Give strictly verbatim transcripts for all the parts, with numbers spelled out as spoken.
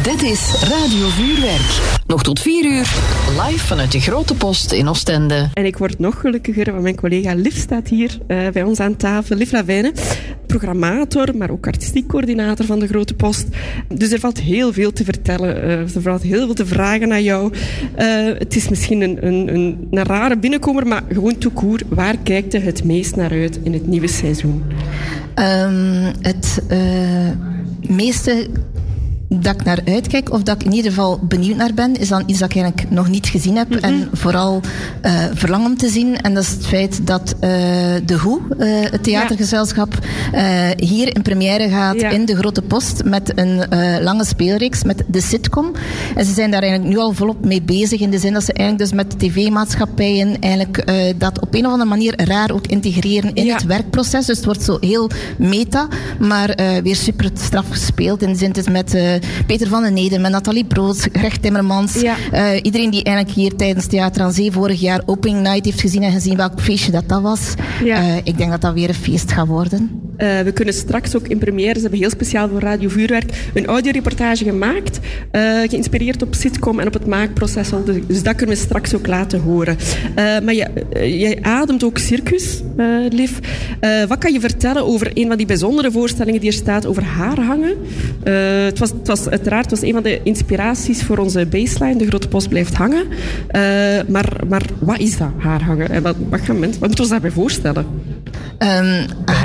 Dit is Radio Vuurwerk. Nog tot vier uur, live vanuit de Grote Post in Oostende. En ik word nog gelukkiger, want mijn collega Liv staat hier uh, bij ons aan tafel. Liv Lavijne, programmator, maar ook artistiek coördinator van de Grote Post. Dus er valt heel veel te vertellen. Uh, er valt heel veel te vragen aan jou. Uh, het is misschien een, een, een, een rare binnenkomer, maar gewoon tout court. Waar kijkt je het meest naar uit in het nieuwe seizoen? Um, het uh, meeste dat ik naar uitkijk, of dat ik in ieder geval benieuwd naar ben, is dan iets dat ik eigenlijk nog niet gezien heb. Mm-hmm. En vooral uh, verlang om te zien. En dat is het feit dat uh, de Hoe, uh, het theatergezelschap, uh, hier in première gaat ja. in de Grote Post met een uh, lange speelreeks, met de sitcom. En ze zijn daar eigenlijk nu al volop mee bezig, in de zin dat ze eigenlijk dus met tv-maatschappijen eigenlijk uh, dat op een of andere manier raar ook integreren in ja. het werkproces. Dus het wordt zo heel meta, maar uh, weer super straf gespeeld. In de zin, het is met uh, Peter van den Neden, met Nathalie Brood, Greg Timmermans. Ja. Uh, iedereen die eigenlijk hier tijdens Theater aan Zee vorig jaar Opening Night heeft gezien en gezien welk feestje dat dat was. Ja. Uh, ik denk dat dat weer een feest gaat worden. Uh, we kunnen straks ook in première, ze hebben heel speciaal voor Radio Vuurwerk een audioreportage gemaakt, uh, geïnspireerd op sitcom en op het maakproces al. Dus dat kunnen we straks ook laten horen. Uh, maar je, uh, jij ademt ook circus, uh, Liv. Uh, wat kan je vertellen over een van die bijzondere voorstellingen die er staat over haarhangen? Uh, het, was, het was uiteraard het was een van de inspiraties voor onze baseline, De Grote Post blijft hangen. Uh, maar, maar wat is dat, haarhangen? En wat, wat, gaan mensen, wat moeten we ons daarbij voorstellen? Um,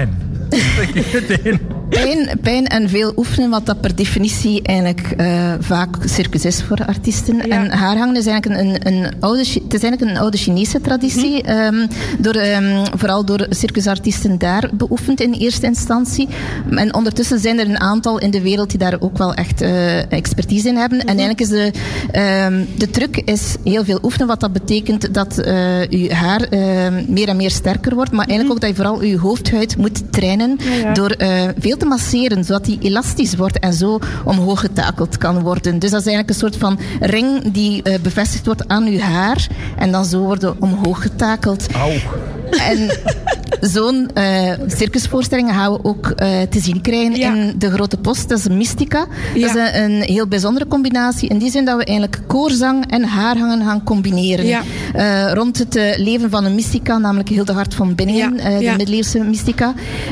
pijn, pijn en veel oefenen, wat dat per definitie eigenlijk uh, vaak circus is voor artiesten. Ja. En haarhangen is eigenlijk een, een, oude, het is eigenlijk een oude Chinese traditie, mm-hmm. um, door, um, vooral door circusartiesten daar beoefend in eerste instantie. En ondertussen zijn er een aantal in de wereld die daar ook wel echt uh, expertise in hebben. Mm-hmm. En eigenlijk is de, um, de truc is heel veel oefenen, wat dat betekent dat uh, je haar uh, meer en meer sterker wordt, maar eigenlijk mm-hmm. ook dat je vooral je hoofdhuid moet trainen ja, ja. door uh, veel te masseren, zodat die elastisch wordt en zo omhoog getakeld kan worden. Dus dat is eigenlijk een soort van ring die uh, bevestigd wordt aan uw haar en dan zo worden omhoog getakeld. Auw. En zo'n uh, circusvoorstelling gaan we ook uh, te zien krijgen ja. in de Grote Post. Dat is Mystica. Ja. Dat is een, een heel bijzondere combinatie. In die zin dat we eigenlijk koorzang en haarhangen gaan combineren. Ja. Uh, rond het uh, leven van een mystica, namelijk Hildegard van Bingen, ja. uh, de ja. middeleeuwse mystica.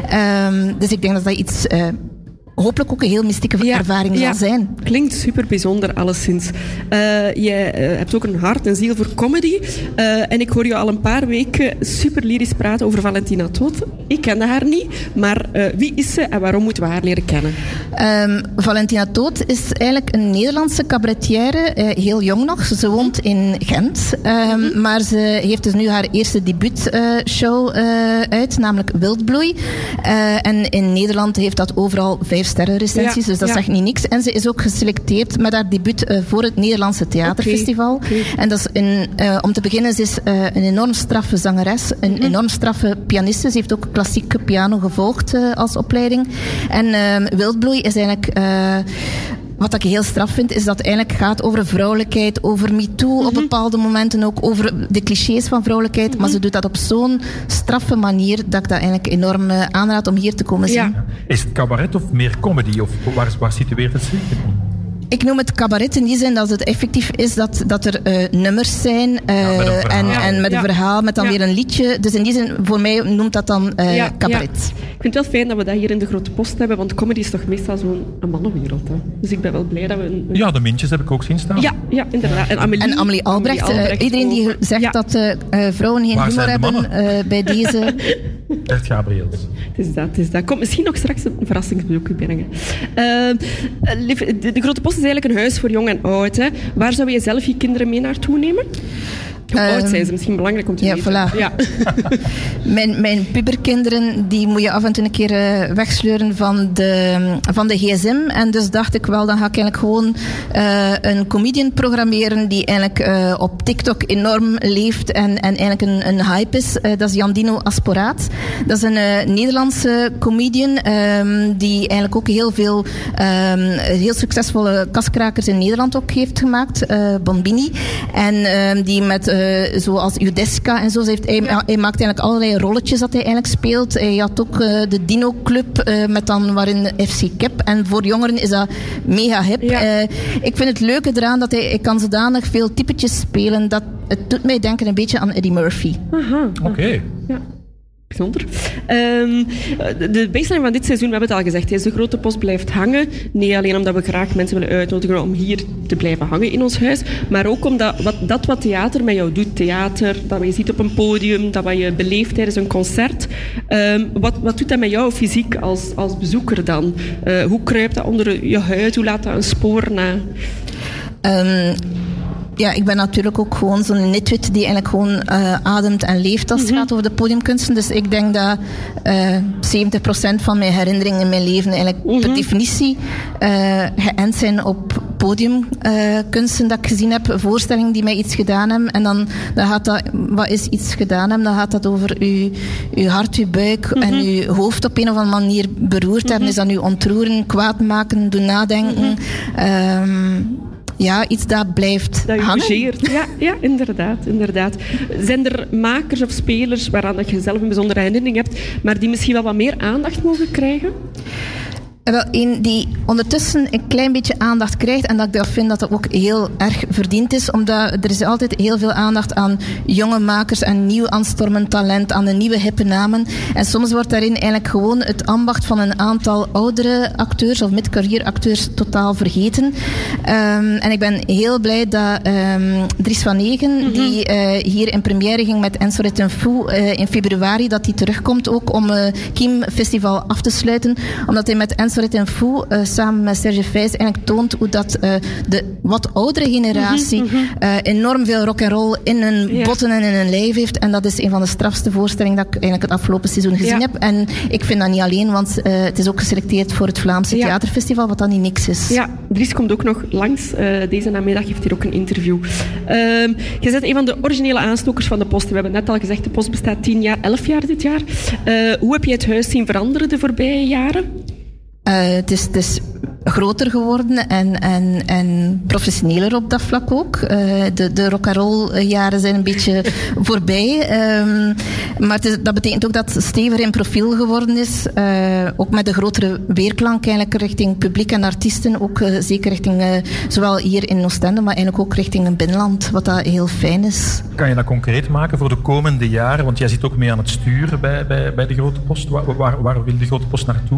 Um, dus ik denk dat dat iets... Uh, hopelijk ook een heel mystieke ja, ervaring ja. zal zijn. Klinkt super bijzonder, alleszins. Uh, je uh, hebt ook een hart en ziel voor comedy. Uh, en ik hoor je al een paar weken super lyrisch praten over Valentina Todt. Ik kende haar niet, maar uh, wie is ze en waarom moeten we haar leren kennen? Um, Valentina Todt is eigenlijk een Nederlandse cabaretière, uh, heel jong nog. Ze woont in Gent, um, mm-hmm. maar ze heeft dus nu haar eerste debuutshow uh, uh, uit, namelijk Wildbloei. Uh, en in Nederland heeft dat overal vijf sterrenrecensies, ja, dus dat ja. zegt niet niks. En ze is ook geselecteerd met haar debuut uh, voor het Nederlandse Theaterfestival. Okay, okay. En dat is een, uh, om te beginnen, ze is uh, een enorm straffe zangeres, een mm-hmm. enorm straffe pianiste. Ze heeft ook klassieke piano gevolgd uh, als opleiding. En uh, Wildbloei is eigenlijk... Uh, Wat ik heel straf vind, is dat het eigenlijk gaat over vrouwelijkheid, over MeToo mm-hmm. op bepaalde momenten ook, over de clichés van vrouwelijkheid. Mm-hmm. Maar ze doet dat op zo'n straffe manier dat ik dat eigenlijk enorm uh, aanraad om hier te komen zien. Ja. Is het cabaret of meer comedy? Of waar, waar situeert het zich? Ik noem het cabaret in die zin dat het effectief is dat, dat er uh, nummers zijn uh, ja, en, en met ja. een verhaal, met dan ja. weer een liedje. Dus in die zin, voor mij noemt dat dan uh, ja, cabaret. Ja. Ik vind het wel fijn dat we dat hier in de Grote Post hebben, want comedy is toch meestal zo'n een mannenwereld. Hè? Dus ik ben wel blij dat we... Een, een... Ja, de Mintjes heb ik ook zien staan. Ja, ja inderdaad. En Amelie, en Amelie Albrecht. Amelie Albrecht uh, iedereen die zegt ja. dat uh, vrouwen geen Waar humor hebben uh, bij deze... Echt Gabriels. Het is dat, het is dat. Komt misschien nog straks een verrassingsbezoek brengen. Uh, de, de Grote Post is eigenlijk een huis voor jong en oud. Hè. Waar zou je zelf je kinderen mee naartoe nemen? Hoe um, oud zijn ze? Misschien belangrijk om te ja, weten. Voilà. Ja, mijn, mijn puberkinderen, die moet je af en toe een keer uh, wegsleuren van de, van de gsm. En dus dacht ik wel, dan ga ik eigenlijk gewoon uh, een comedian programmeren die eigenlijk uh, op TikTok enorm leeft en, en eigenlijk een, een hype is. Uh, dat is Jandino Asporaat. Dat is een uh, Nederlandse comedian um, die eigenlijk ook heel veel um, heel succesvolle kaskrakers in Nederland ook heeft gemaakt. Uh, Bombini. En um, die met uh, uh, zoals Judeska en zo. Hij, heeft, hij, ja. hij maakt eigenlijk allerlei rolletjes dat hij eigenlijk speelt. Hij had ook uh, de Dino Club uh, met dan waarin F C Cap. En voor jongeren is dat mega hip. Ja. Uh, ik vind het leuke eraan dat hij, hij kan zodanig veel typetjes spelen. Dat, het doet mij denken een beetje aan Eddie Murphy. Aha. Oké. Okay. Ja. Bijzonder. Um, de baseline van dit seizoen, we hebben het al gezegd, is de grote post blijft hangen. Niet alleen omdat we graag mensen willen uitnodigen om hier te blijven hangen in ons huis, maar ook omdat wat, dat wat theater met jou doet, theater, dat wat je ziet op een podium, dat wat je beleeft tijdens een concert, um, wat, wat doet dat met jou fysiek als, als bezoeker dan? Uh, hoe kruipt dat onder je huid? Hoe laat dat een spoor na? Um Ja, ik ben natuurlijk ook gewoon zo'n nitwit die eigenlijk gewoon uh, ademt en leeft als het mm-hmm. gaat over de podiumkunsten. Dus ik denk dat uh, zeventig procent van mijn herinneringen in mijn leven eigenlijk mm-hmm. per definitie uh, geënt zijn op podiumkunsten uh, dat ik gezien heb, voorstellingen die mij iets gedaan hebben. En dan, dan gaat dat, wat is iets gedaan hebben, dan gaat dat over uw, uw hart, uw buik mm-hmm. en uw hoofd op een of andere manier beroerd mm-hmm. hebben. Is dat nu ontroeren, kwaad maken, doen nadenken. Mm-hmm. Um, Ja, iets dat blijft dat je hangen. Bougeert. Ja, ja, inderdaad, inderdaad. Zijn er makers of spelers waaraan dat je zelf een bijzondere herinnering hebt, maar die misschien wel wat meer aandacht mogen krijgen? Wel, een die ondertussen een klein beetje aandacht krijgt en dat ik dat vind dat dat ook heel erg verdiend is, omdat er is altijd heel veel aandacht aan jonge makers en nieuw aanstormend talent, aan de nieuwe hippe namen. En soms wordt daarin eigenlijk gewoon het ambacht van een aantal oudere acteurs of mid-career acteurs totaal vergeten. Um, en ik ben heel blij dat um, Dries van Egen, mm-hmm. die uh, hier in première ging met Ensoret en Fou uh, in februari, dat hij terugkomt ook om uh, Kiem Festival af te sluiten, omdat hij met Ensoret en Fou uh, samen met Serge Vijs eigenlijk toont hoe dat uh, de wat oudere generatie mm-hmm. uh, enorm veel rock'n'roll in hun ja. botten en in hun lijf heeft. En dat is een van de strafste voorstellingen dat ik eigenlijk het afgelopen seizoen gezien ja. heb. En ik vind dat niet alleen, want uh, het is ook geselecteerd voor het Vlaamse ja. Theaterfestival, wat dan niet niks is. Ja, Dries komt ook nog langs. Uh, deze namiddag heeft hier ook een interview. Uh, je bent een van de originele aanstokers van de Post. We hebben net al gezegd, de Post bestaat tien jaar, elf jaar dit jaar. Uh, hoe heb je het huis zien veranderen de voorbije jaren? Uh, het, is, het is groter geworden en, en, en professioneler op dat vlak ook. Uh, de, de rock'n'roll jaren zijn een beetje voorbij. Um, maar het is, dat betekent ook dat het steviger in profiel geworden is. Uh, ook met de grotere weerklank eigenlijk richting publiek en artiesten. Ook uh, zeker richting, uh, zowel hier in Oostende, maar eigenlijk ook richting een binnenland. Wat dat heel fijn is. Kan je dat concreet maken voor de komende jaren? Want jij zit ook mee aan het sturen bij, bij, bij de Grote Post. Waar, waar, waar wil de Grote Post naartoe?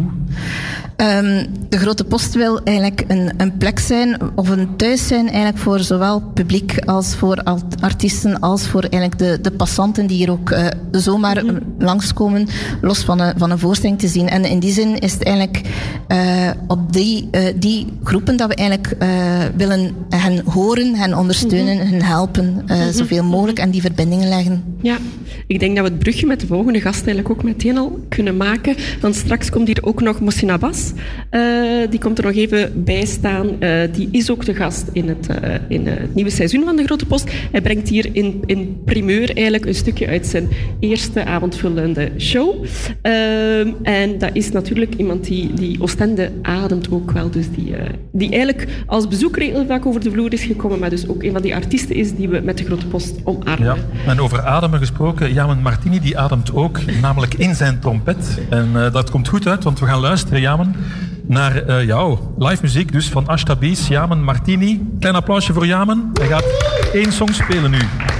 Um, de Grote Post wil eigenlijk een, een plek zijn, of een thuis zijn eigenlijk voor zowel publiek als voor artiesten, als voor eigenlijk de, de passanten die hier ook uh, zomaar mm-hmm. langskomen, los van een, van een voorstelling te zien. En in die zin is het eigenlijk uh, op die, uh, die groepen dat we eigenlijk uh, willen hen horen, hen ondersteunen, mm-hmm. hen helpen, uh, mm-hmm. zoveel mogelijk en die verbindingen leggen. Ja, ik denk dat we het brugje met de volgende gast eigenlijk ook meteen al kunnen maken, want straks komt hier ook nog Mohsin Abbas. Uh, die komt er nog even bij staan. Uh, die is ook de gast in het, uh, in het nieuwe seizoen van de Grote Post. Hij brengt hier in, in primeur eigenlijk een stukje uit zijn eerste avondvullende show. Uh, en dat is natuurlijk iemand die, die Oostende ademt ook wel. Dus die, uh, die eigenlijk als bezoeker heel vaak over de vloer is gekomen, maar dus ook een van die artiesten is die we met de Grote Post omarmen. Ja, en over ademen gesproken, Yamen Martini die ademt ook, namelijk in zijn trompet. En uh, dat komt goed uit, want we gaan luisteren, Yamen, naar uh, jou. Live muziek dus van Ashtabis, Yamen Martini. Klein applausje voor Yamen. Hij gaat één song spelen nu.